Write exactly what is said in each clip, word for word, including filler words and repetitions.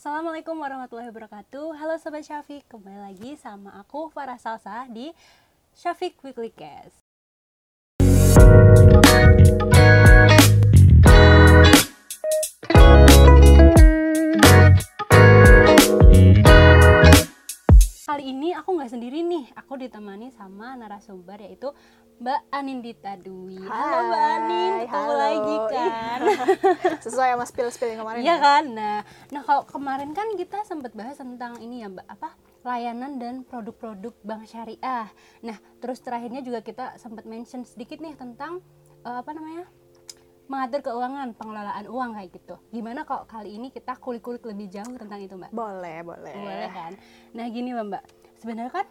Assalamualaikum warahmatullahi wabarakatuh. Halo Sobat Syafiq, kembali lagi sama aku Farah Salsah di Syafiq Weekly Cast. Kali ini aku nggak sendiri nih, aku ditemani sama narasumber yaitu Mbak Anindita Dwi. Halo Mbak Anin, ketemu halo. lagi kan? Sesuai sama spill-spill yang kemarin Iya ya? kan? Nah, nah kalau kemarin kan kita sempat bahas tentang ini ya Mbak, apa? Layanan dan produk-produk bank syariah. Nah, terus terakhirnya juga kita sempat mention sedikit nih tentang uh, apa namanya? mengatur keuangan, pengelolaan uang kayak gitu. Gimana kalau kali ini kita kulik-kulik lebih jauh tentang itu Mbak? Boleh, boleh. Boleh kan? Nah gini Mbak, sebenarnya kan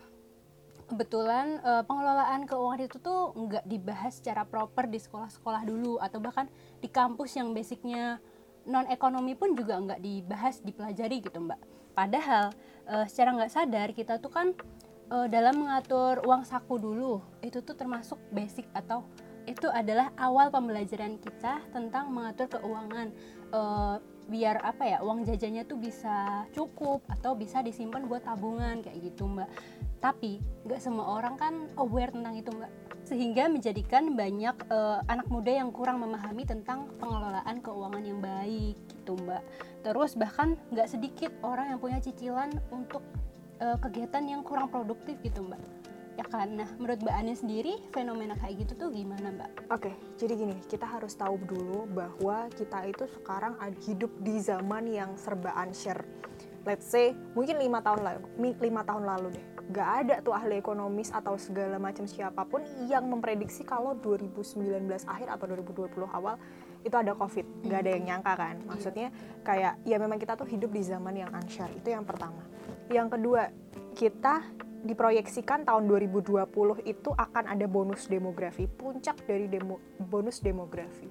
kebetulan uh, pengelolaan keuangan itu tuh nggak dibahas secara proper di sekolah-sekolah dulu, atau bahkan di kampus yang basicnya non ekonomi pun juga nggak dibahas, dipelajari gitu Mbak. Padahal uh, secara nggak sadar kita tuh kan uh, dalam mengatur uang saku dulu itu tuh termasuk basic, atau itu adalah awal pembelajaran kita tentang mengatur keuangan, uh, biar apa ya, uang jajannya tuh bisa cukup atau bisa disimpan buat tabungan kayak gitu Mbak. Tapi nggak semua orang kan aware tentang itu Mbak, sehingga menjadikan banyak uh, anak muda yang kurang memahami tentang pengelolaan keuangan yang baik gitu Mbak. Terus bahkan nggak sedikit orang yang punya cicilan untuk uh, kegiatan yang kurang produktif gitu Mbak. Ya kan, nah menurut Mbak Anin sendiri fenomena kayak gitu tuh gimana Mbak? Oke, jadi gini, kita harus tahu dulu bahwa kita itu sekarang hidup di zaman yang serba unshare. Let's say mungkin lima tahun lalu, lima tahun lalu deh, gak ada tuh ahli ekonomis atau segala macam siapapun yang memprediksi kalau dua ribu sembilan belas akhir atau dua ribu dua puluh awal itu ada COVID. Gak ada yang nyangka kan. Maksudnya kayak ya memang kita tuh hidup di zaman yang unshare. Itu yang pertama. Yang kedua, kita diproyeksikan tahun dua ribu dua puluh itu akan ada bonus demografi, puncak dari demo, bonus demografi.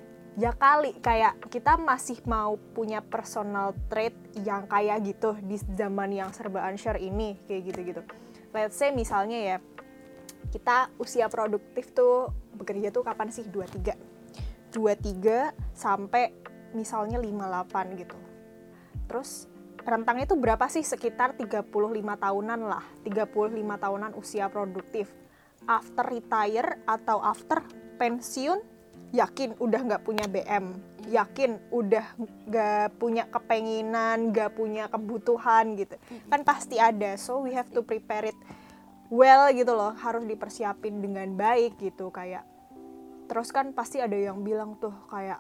Ya kali kayak kita masih mau punya personal trait yang kayak gitu di zaman yang serba unshare ini, kayak gitu-gitu. Let's say misalnya ya, kita usia produktif tuh bekerja tuh kapan sih? dua puluh tiga. dua puluh tiga sampai misalnya lima puluh delapan gitu. Terus rentangnya itu berapa sih? Sekitar tiga puluh lima tahunan lah, tiga puluh lima tahunan usia produktif. After retire atau after pensiun, yakin udah nggak punya B M, yakin udah nggak punya kepenginan, nggak punya kebutuhan gitu. Kan pasti ada, so we have to prepare it well gitu loh, harus dipersiapin dengan baik gitu kayak. Terus kan pasti ada yang bilang tuh kayak,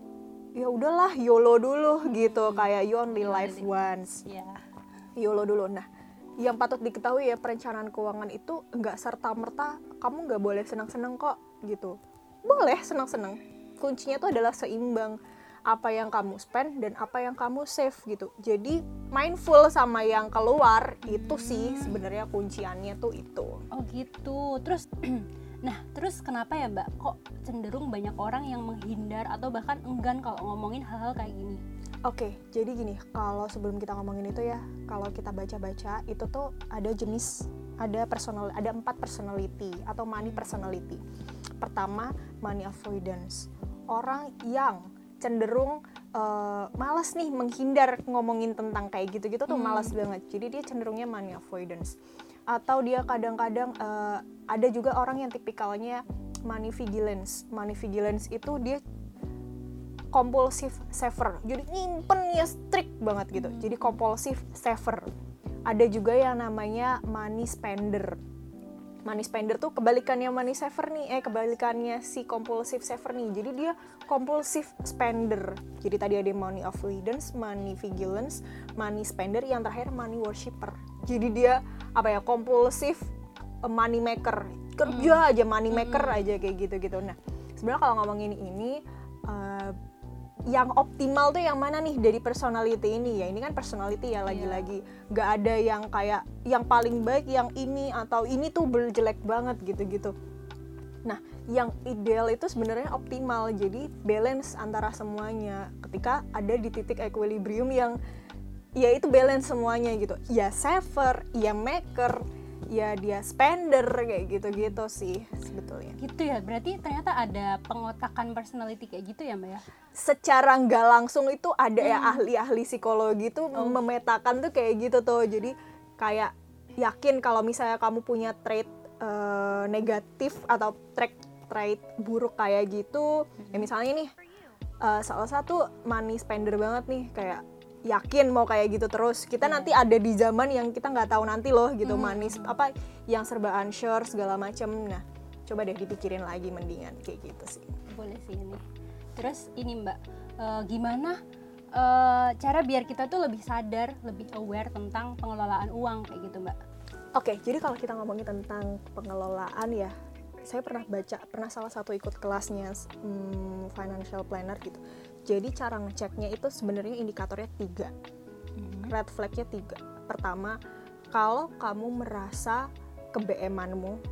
ya udahlah YOLO dulu gitu, hmm. kayak you only live once, yeah. YOLO dulu. Nah, yang patut diketahui ya, perencanaan keuangan itu nggak serta-merta kamu nggak boleh senang-senang kok gitu. Boleh senang-senang, kuncinya tuh adalah seimbang apa yang kamu spend dan apa yang kamu save gitu. Jadi mindful sama yang keluar itu sih sebenarnya kunciannya tuh itu. Oh gitu. Terus nah, terus kenapa ya Mbak, kok cenderung banyak orang yang menghindar atau bahkan enggan kalau ngomongin hal-hal kayak gini? Oke, jadi gini, kalau sebelum kita ngomongin itu ya, kalau kita baca-baca, itu tuh ada jenis, ada personal, ada empat personality atau money personality. Pertama, money avoidance. Orang yang cenderung uh, malas nih menghindar ngomongin tentang kayak gitu-gitu tuh hmm. malas banget. Jadi dia cenderungnya money avoidance. Atau dia kadang-kadang uh, ada juga orang yang tipikalnya money vigilance. Money vigilance itu dia compulsive saver. Jadi nyimpennya strict banget gitu. Jadi compulsive saver. Ada juga yang namanya money spender. Money spender tuh kebalikannya money saver nih. Eh kebalikannya si compulsive saver nih. Jadi dia compulsive spender. Jadi tadi ada money avoidance, money vigilance, money spender, yang terakhir money worshipper. Jadi dia apa ya, compulsive money maker. Kerja hmm. aja money maker hmm. aja kayak gitu-gitu. Nah, sebenarnya kalau ngomongin ini uh, yang optimal tuh yang mana nih dari personality ini? Ya ini kan personality ya, lagi-lagi nggak yeah. ada yang kayak yang paling baik yang ini atau ini tuh jelek banget gitu-gitu. Nah, yang ideal itu sebenarnya optimal, jadi balance antara semuanya. Ketika ada di titik equilibrium yang ya itu balance semuanya gitu. Ya saver, ya maker, ya dia spender kayak gitu-gitu sih sebetulnya. Gitu ya, berarti ternyata ada pengotakan personality kayak gitu ya Mbak ya? Secara nggak langsung itu ada ya ahli-ahli psikologi tuh Oh. memetakan tuh kayak gitu tuh. Jadi kayak yakin kalau misalnya kamu punya trait uh, negatif atau trait trait buruk kayak gitu, ya misalnya nih uh, salah satu money spender banget nih, kayak yakin mau kayak gitu terus. Kita Yeah. nanti ada di zaman yang kita nggak tahu nanti loh gitu, Mm-hmm. money apa yang serba unsure segala macem. Nah, coba deh dipikirin lagi mendingan kayak gitu sih. Boleh sih ini. Terus ini Mbak, uh, gimana uh, cara biar kita tuh lebih sadar, lebih aware tentang pengelolaan uang kayak gitu Mbak? Oke, jadi kalau kita ngomongin tentang pengelolaan ya, saya pernah baca, pernah salah satu ikut kelasnya hmm, financial planner gitu. Jadi cara ngeceknya itu sebenarnya indikatornya tiga, Mm-hmm. red flagnya tiga. Pertama, kalau kamu merasa ke B M-anmu,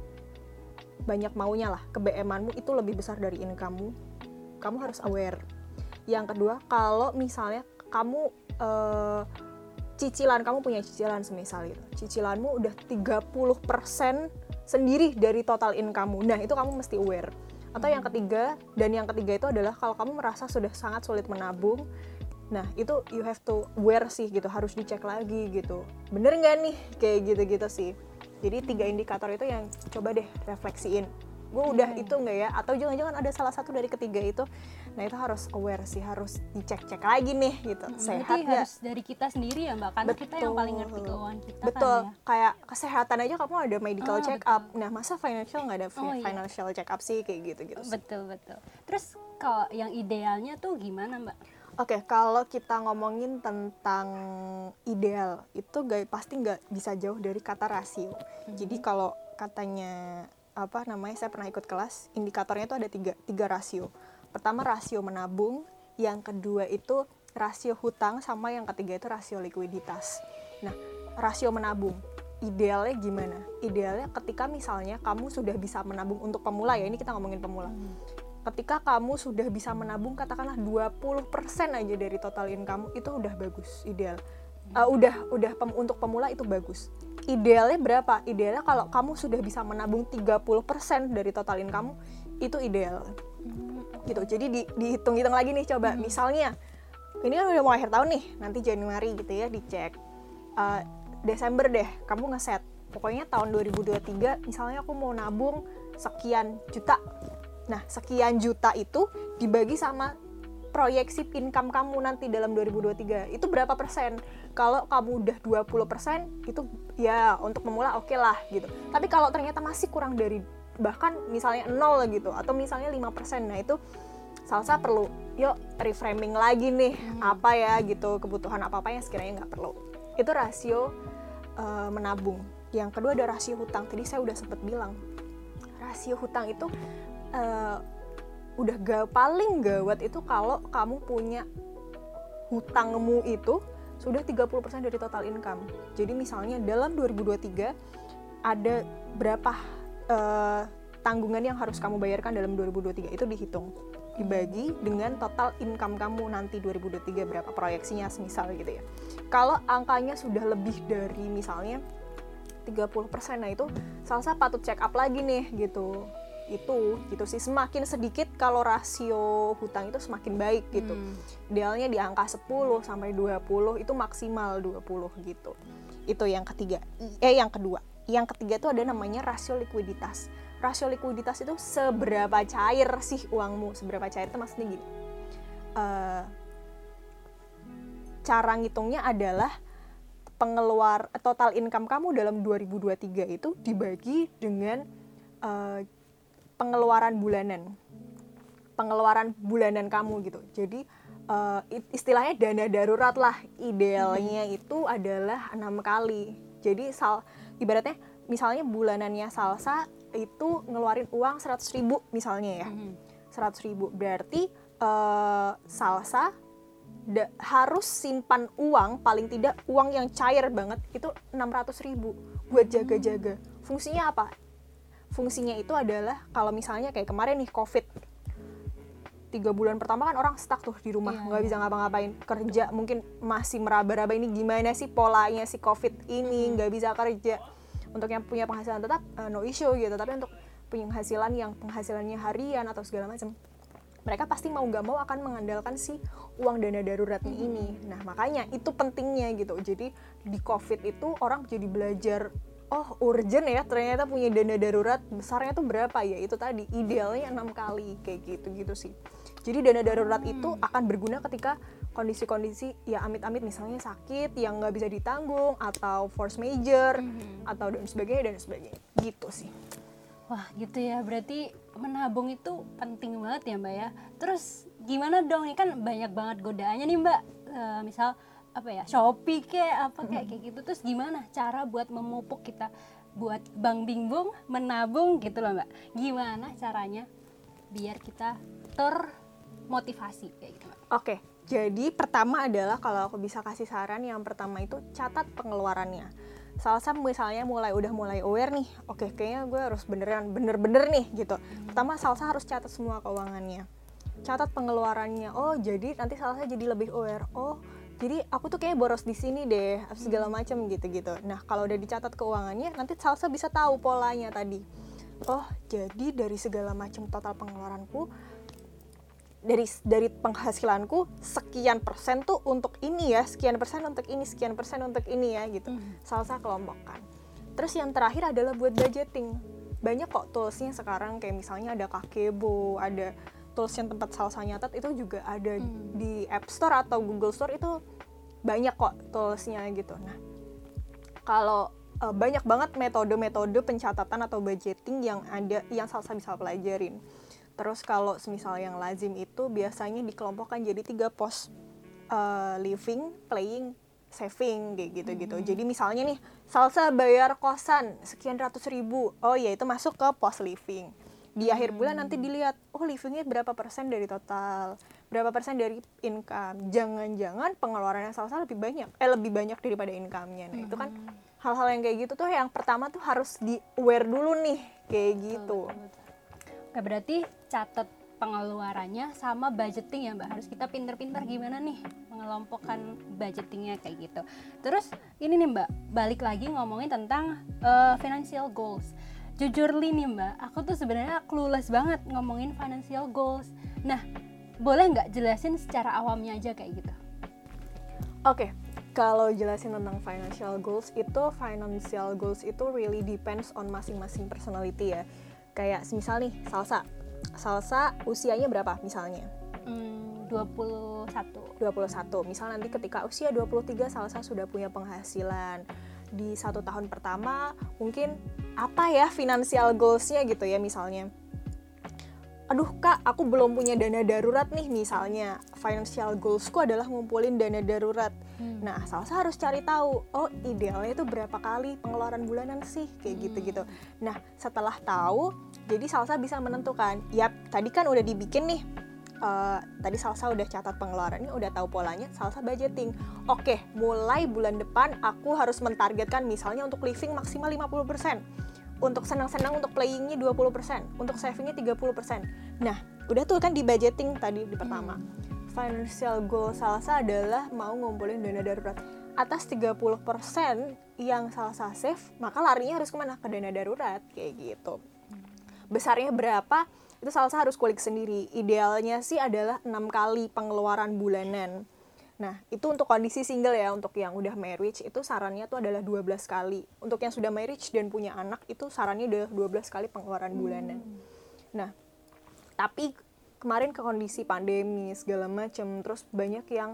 banyak maunya lah, ke B M-anmu itu lebih besar dari income-mu, kamu harus aware. Yang kedua, kalau misalnya kamu eh, cicilan, kamu punya cicilan semisal gitu, cicilanmu udah tiga puluh persen sendiri dari total income-mu, nah itu kamu mesti aware. Atau yang ketiga, dan yang ketiga itu adalah kalau kamu merasa sudah sangat sulit menabung, nah itu you have to aware sih gitu, harus dicek lagi gitu, bener nggak nih kayak gitu-gitu sih. Jadi tiga indikator itu yang coba deh refleksiin, gue udah Hmm. itu nggak ya, atau jangan-jangan ada salah satu dari ketiga itu. Nah itu harus aware sih, harus dicek-cek lagi nih gitu, sehat Berarti nggak. harus dari kita sendiri ya Mbak, karena kita yang paling ngerti keuangan kita Betul, kan ya. kayak kesehatan aja kamu ada medical Ah, check up. Nah, masa financial nggak ada fi- Oh, iya. financial check up sih kayak gitu-gitu sih. Betul betul. Terus kalau yang idealnya tuh gimana Mbak? Oke, kalau kita ngomongin tentang ideal, itu gak, pasti nggak bisa jauh dari kata rasio. Jadi kalau katanya apa namanya, saya pernah ikut kelas, indikatornya itu ada tiga, tiga rasio. Pertama rasio menabung, yang kedua itu rasio hutang, sama yang ketiga itu rasio likuiditas. Nah, rasio menabung, idealnya gimana? Idealnya ketika misalnya kamu sudah bisa menabung untuk pemula ya, ini kita ngomongin pemula. Ketika kamu sudah bisa menabung katakanlah dua puluh persen aja dari total income, itu udah bagus, ideal. Uh, udah udah pem, untuk pemula itu bagus. Idealnya berapa? Idealnya kalau kamu sudah bisa menabung tiga puluh persen dari total income, itu ideal. Gitu. Jadi di, dihitung-hitung lagi nih coba. Misalnya ini kan udah mau akhir tahun nih, nanti Januari gitu ya dicek. Uh, Desember deh kamu ngeset. Pokoknya tahun dua ribu dua puluh tiga misalnya aku mau nabung sekian juta. Nah, sekian juta itu dibagi sama proyeksi income kamu nanti dalam dua ribu dua puluh tiga. Itu berapa persen? Kalau kamu udah dua puluh persen, itu ya untuk pemula oke lah gitu. Tapi kalau ternyata masih kurang dari, bahkan misalnya nol gitu, atau misalnya lima persen, nah itu Salsa perlu, yuk reframing lagi nih, apa ya gitu, kebutuhan apa-apa yang sekiranya nggak perlu. Itu rasio uh, menabung. Yang kedua ada rasio hutang. Tadi saya udah sempat bilang, rasio hutang itu Uh, udah ga, paling gawat itu kalau kamu punya hutangmu itu sudah tiga puluh persen dari total income. Jadi misalnya dalam dua ribu dua puluh tiga ada berapa uh, tanggungan yang harus kamu bayarkan dalam dua ribu dua puluh tiga, itu dihitung, dibagi dengan total income kamu nanti dua ribu dua puluh tiga berapa proyeksinya semisal gitu ya. Kalau angkanya sudah lebih dari misalnya tiga puluh persen, nah itu Salsa patut check up lagi nih gitu. Itu gitu sih, semakin sedikit kalau rasio hutang itu semakin baik gitu. Hmm. Idealnya di angka sepuluh sampai dua puluh, itu maksimal dua puluh gitu. Itu yang ketiga. Eh yang kedua. Yang ketiga itu ada namanya rasio likuiditas. Rasio likuiditas itu seberapa cair sih uangmu? Seberapa cair itu maksudnya gini. Uh, cara ngitungnya adalah pengeluar total income kamu dalam dua ribu dua puluh tiga itu dibagi dengan uh, pengeluaran bulanan, pengeluaran bulanan kamu gitu. Jadi uh, istilahnya dana darurat lah. Idealnya hmm. itu adalah enam kali. Jadi sal, ibaratnya misalnya bulanannya Salsa itu ngeluarin uang seratus ribu misalnya ya, hmm. seratus ribu. Berarti uh, Salsa da, harus simpan uang, paling tidak uang yang cair banget itu enam ratus ribu buat jaga-jaga. Fungsinya apa? Fungsinya itu adalah kalau misalnya kayak kemarin nih COVID, tiga bulan pertama kan orang stuck tuh di rumah, nggak yeah. bisa ngapa-ngapain, kerja mungkin masih meraba-raba ini gimana sih polanya si COVID ini, nggak bisa kerja, Untuk yang punya penghasilan tetap uh, no issue gitu, tapi untuk penghasilan yang penghasilannya harian atau segala macam, mereka pasti mau nggak mau akan mengandalkan si uang dana daruratnya hmm. ini. Nah makanya itu pentingnya gitu. Jadi di COVID itu orang jadi belajar, oh urgent ya ternyata punya dana darurat, besarnya tuh berapa ya, itu tadi idealnya enam kali kayak gitu-gitu sih. Jadi dana darurat hmm. itu akan berguna ketika kondisi-kondisi ya amit-amit misalnya sakit yang nggak bisa ditanggung, atau force major, hmm. atau dan sebagainya dan sebagainya gitu sih. Wah gitu ya, berarti menabung itu penting banget ya Mbak ya. Terus gimana dong, ini kan banyak banget godaannya nih Mbak, e, misal apa ya, Shopee kayak apa kayak kayak gitu. Terus gimana cara buat memupuk kita buat Bang Bingbong menabung gitu loh Mbak. Gimana caranya biar kita termotivasi kayak gitu Mbak? Oke, jadi pertama adalah kalau aku bisa kasih saran, yang pertama itu catat pengeluarannya. Salsa misalnya mulai udah mulai aware nih, oke okay, kayaknya gue harus beneran bener-bener nih gitu. Pertama Salsa harus catat semua keuangannya, catat pengeluarannya. Oh jadi nanti Salsa jadi lebih aware. Oh jadi aku tuh kayaknya boros di sini deh, segala macam gitu-gitu. Nah kalau udah dicatat keuangannya, nanti Salsa bisa tahu polanya tadi. Oh jadi dari segala macam total pengeluaranku, dari dari penghasilanku sekian persen tuh untuk ini ya, sekian persen untuk ini, sekian persen untuk ini ya gitu. Mm. Salsa kelompokkan. Terus yang terakhir adalah buat budgeting. Banyak kok toolsnya sekarang, kayak misalnya ada Kakebo, ada tools yang tempat Salsa nyatat itu juga ada mm. di App Store atau Google Store, itu banyak kok toolsnya gitu. Nah kalau uh, banyak banget metode-metode pencatatan atau budgeting yang ada, yang Salsa bisa pelajarin. Terus kalau semisal yang lazim itu biasanya dikelompokkan jadi tiga pos, uh, living, playing, saving kayak gitu-gitu. Hmm. Jadi misalnya nih Salsa bayar kosan sekian ratus ribu, oh ya itu masuk ke pos living. Di hmm. akhir bulan nanti dilihat, oh livingnya berapa persen dari total, berapa persen dari income. Jangan-jangan pengeluarannya Salsa lebih banyak, eh lebih banyak daripada income-nya. Nah hmm. itu kan hal-hal yang kayak gitu tuh yang pertama tuh harus di aware dulu nih kayak gitu. Betul, betul. Oke, berarti catat pengeluarannya sama budgeting ya Mbak. Harus kita pinter-pinter gimana nih mengelompokkan budgetingnya kayak gitu. Terus ini nih Mbak, balik lagi ngomongin tentang uh, financial goals. Jujur li nih Mbak, aku tuh sebenarnya clueless banget ngomongin financial goals. Nah, boleh nggak jelasin secara awamnya aja kayak gitu? Oke, kalau jelasin tentang financial goals itu, financial goals itu really depends on masing-masing personality ya. Kayak misal nih Salsa, Salsa usianya berapa misalnya? Hmm, dua puluh satu. dua puluh satu. Misal nanti ketika usia dua puluh tiga Salsa sudah punya penghasilan. Di satu tahun pertama mungkin apa ya financial goals-nya gitu ya, misalnya. Aduh kak, aku belum punya dana darurat nih misalnya. Financial goals-ku adalah ngumpulin dana darurat. Hmm. Nah, Salsa harus cari tahu, oh idealnya itu berapa kali pengeluaran bulanan sih, kayak hmm. gitu-gitu. Nah, setelah tahu, jadi Salsa bisa menentukan, yap, tadi kan udah dibikin nih. Uh, tadi Salsa udah catat pengeluarannya, udah tahu polanya, Salsa budgeting. Oke, mulai bulan depan aku harus mentargetkan misalnya untuk living maksimal lima puluh persen. Untuk senang-senang, untuk playingnya dua puluh persen, untuk savingnya tiga puluh persen. Nah, udah tuh kan di budgeting tadi di pertama. Hmm. Financial goal Salsa adalah mau ngumpulin dana darurat. Atas tiga puluh persen yang Salsa save, maka larinya harus kemana? Ke dana darurat, kayak gitu. Besarnya berapa? Itu Salsa harus kulik sendiri. Idealnya sih adalah enam kali pengeluaran bulanan. Nah, itu untuk kondisi single ya. Untuk yang udah marriage itu sarannya tuh adalah dua belas kali. Untuk yang sudah marriage dan punya anak itu sarannya adalah dua belas kali pengeluaran bulanan. Hmm. Nah, tapi kemarin ke kondisi pandemi segala macam, terus banyak yang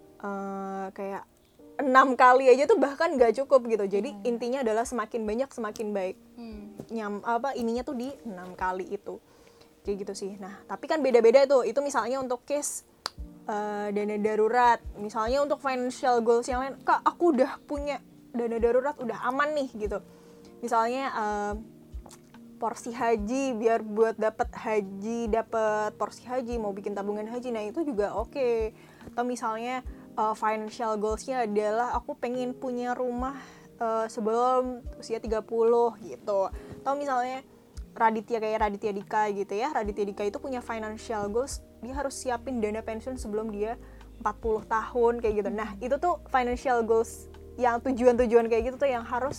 uh, kayak enam kali aja tuh bahkan nggak cukup gitu. Jadi hmm. intinya adalah semakin banyak semakin baik. Hmm. Nyam apa ininya tuh di enam kali itu. Kayak gitu sih. Nah, tapi kan beda-beda tuh. Itu misalnya untuk case Uh, dana darurat, misalnya untuk financial goals yang lain, kak aku udah punya dana darurat, udah aman nih gitu. Misalnya uh, porsi haji, biar buat dapat haji, dapat porsi haji, mau bikin tabungan haji, nah itu juga oke. Okay. Atau misalnya uh, financial goalsnya adalah aku pengen punya rumah uh, sebelum usia tiga puluh gitu. Atau misalnya Raditya kayak Raditya Dika gitu ya, Raditya Dika itu punya financial goals, dia harus siapin dana pensiun sebelum dia empat puluh tahun kayak gitu. Nah itu tuh financial goals yang tujuan-tujuan kayak gitu tuh yang harus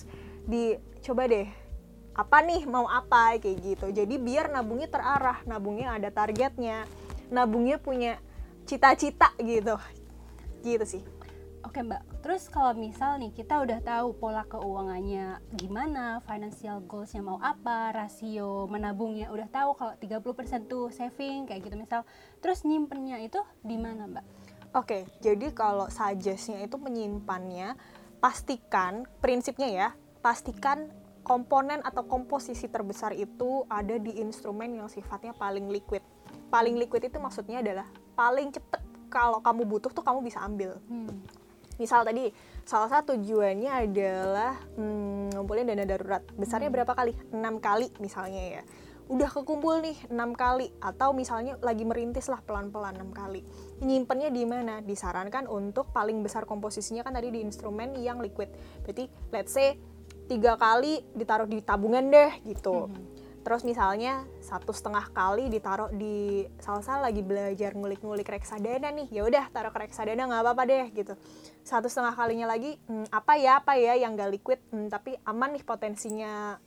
di coba deh apa nih mau apa kayak gitu. Jadi biar nabungnya terarah, nabungnya ada targetnya, nabungnya punya cita-cita gitu. Gitu sih. Oke Mbak, terus kalau misal nih kita udah tahu pola keuangannya gimana, financial goalsnya mau apa, rasio menabungnya udah tahu kalau tiga puluh persen tuh saving kayak gitu misal, terus nyimpennya itu di mana Mbak? Oke, jadi kalau suggest-nya itu menyimpannya, pastikan, prinsipnya ya, pastikan komponen atau komposisi terbesar itu ada di instrumen yang sifatnya paling liquid. Paling liquid itu maksudnya adalah paling cepet kalau kamu butuh tuh kamu bisa ambil. Hmm. Misal tadi salah satu tujuannya adalah hmm, ngumpulin dana darurat. Besarnya hmm. berapa kali? enam kali misalnya ya. Udah kekumpul nih enam kali, atau misalnya lagi merintis lah pelan-pelan enam kali. Nyimpennya di mana? Disarankan untuk paling besar komposisinya kan tadi di instrumen yang liquid. Berarti let's say tiga kali ditaruh di tabungan deh gitu. Mm-hmm. Terus misalnya satu setengah kali ditaruh di Salsa lagi belajar ngulik-ngulik reksadana nih, ya udah taruh ke reksadana nggak apa-apa deh gitu. Satu setengah kalinya lagi hmm, apa ya apa ya yang nggak liquid hmm, tapi aman nih potensinya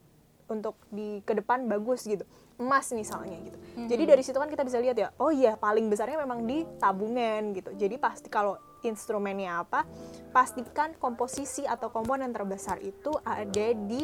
untuk di ke depan bagus gitu. Emas misalnya gitu. Mm-hmm. Jadi dari situ kan kita bisa lihat ya, oh iya paling besarnya memang di tabungan gitu. Jadi pasti kalau instrumennya apa, pastikan komposisi atau komponen terbesar itu ada di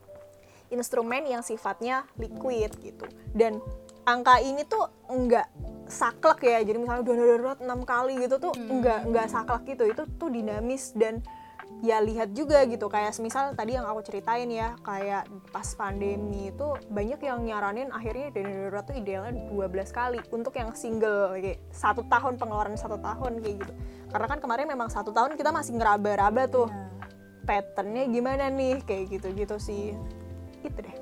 instrumen yang sifatnya liquid gitu. Dan angka ini tuh enggak saklek ya, jadi misalnya dana darurat enam kali gitu tuh hmm. enggak enggak saklek gitu, itu tuh dinamis. Dan ya lihat juga gitu, kayak semisal tadi yang aku ceritain ya, kayak pas pandemi itu banyak yang nyaranin akhirnya dana darurat tuh idealnya dua belas kali untuk yang single kayak satu tahun, pengeluaran satu tahun kayak gitu. Karena kan kemarin memang satu tahun kita masih ngeraba-raba tuh yeah. patternnya gimana nih kayak gitu-gitu sih. Itu deh.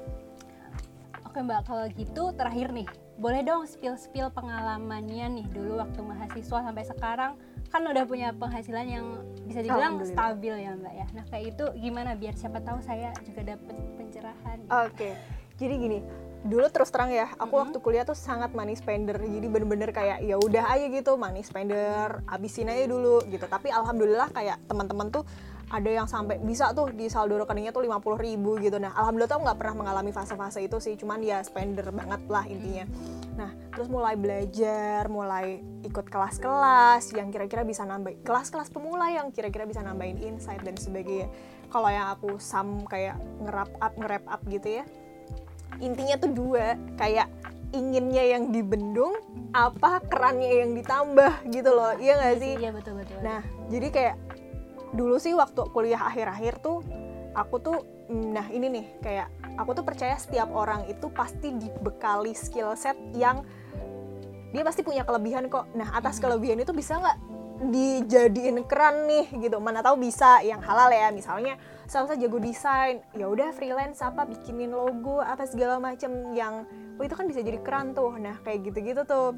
Oke Mbak, kalau gitu terakhir nih, boleh dong spill-spill pengalamannya nih dulu waktu mahasiswa sampai sekarang, kan udah punya penghasilan yang bisa dibilang stabil ya Mbak ya. Nah kayak itu gimana biar siapa tahu saya juga dapet pencerahan gitu. Oke, jadi gini, dulu terus terang ya, aku mm-hmm. waktu kuliah tuh sangat money spender. Jadi bener-bener kayak ya udah aja gitu money spender, habisin aja dulu gitu. Tapi alhamdulillah kayak teman-teman tuh ada yang sampai bisa tuh di saldo rekeningnya tuh lima puluh ribu gitu. Nah alhamdulillah tuh nggak pernah mengalami fase-fase itu sih, cuman ya spender banget lah intinya. Nah terus mulai belajar, mulai ikut kelas-kelas yang kira-kira bisa nambah, kelas-kelas pemula yang kira-kira bisa nambahin insight dan sebagainya. Kalau yang aku sam kayak nge-wrap up, nge-wrap up gitu ya, intinya tuh dua, kayak inginnya yang dibendung, apa kerannya yang ditambah gitu loh, iya nggak sih? Iya betul-betul. Nah jadi kayak dulu sih waktu kuliah akhir-akhir tuh aku tuh nah ini nih kayak aku tuh percaya setiap orang itu pasti dibekali skill set yang dia pasti punya kelebihan kok. Nah atas kelebihan itu bisa nggak dijadiin keran nih gitu, mana tahu bisa yang halal ya, misalnya Salsa jago desain, ya udah freelance apa bikinin logo apa segala macam yang oh itu kan bisa jadi keran tuh. Nah kayak gitu-gitu tuh,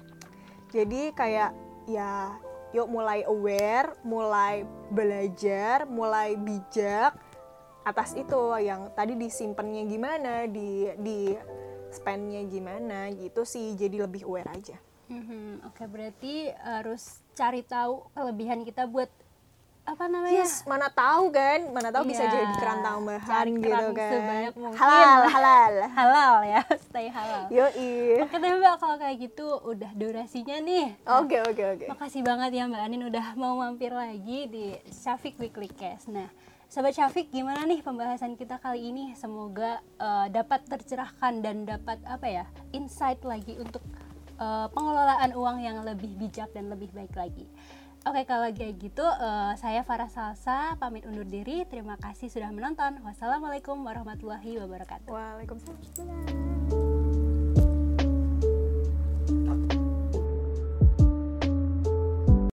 jadi kayak ya yuk mulai aware, mulai belajar, mulai bijak atas itu yang tadi disimpannya gimana, di di spendnya gimana gitu sih, jadi lebih aware aja. Mm-hmm. Oke, berarti harus cari tahu kelebihan kita buat apa namanya? Yes, mana tahu kan, mana tahu yeah. bisa jadi keran tambahan cari keran gitu kan. Sebanyak mungkin. Halal, halal. Halal ya, stay halal. Yoi. Oke deh Mbak, kalau kayak gitu udah durasinya nih. Oke, nah, oke, oke. Makasih banget ya Mbak Anin udah mau mampir lagi di Syafiq Weekly Cast. Nah, Sobat Syafiq, gimana nih pembahasan kita kali ini? Semoga uh, dapat tercerahkan dan dapat apa ya, insight lagi untuk uh, pengelolaan uang yang lebih bijak dan lebih baik lagi. Oke, kalau kayak gitu, uh, saya Farah Salsa, pamit undur diri. Terima kasih sudah menonton. Wassalamualaikum warahmatullahi wabarakatuh. Waalaikumsalam.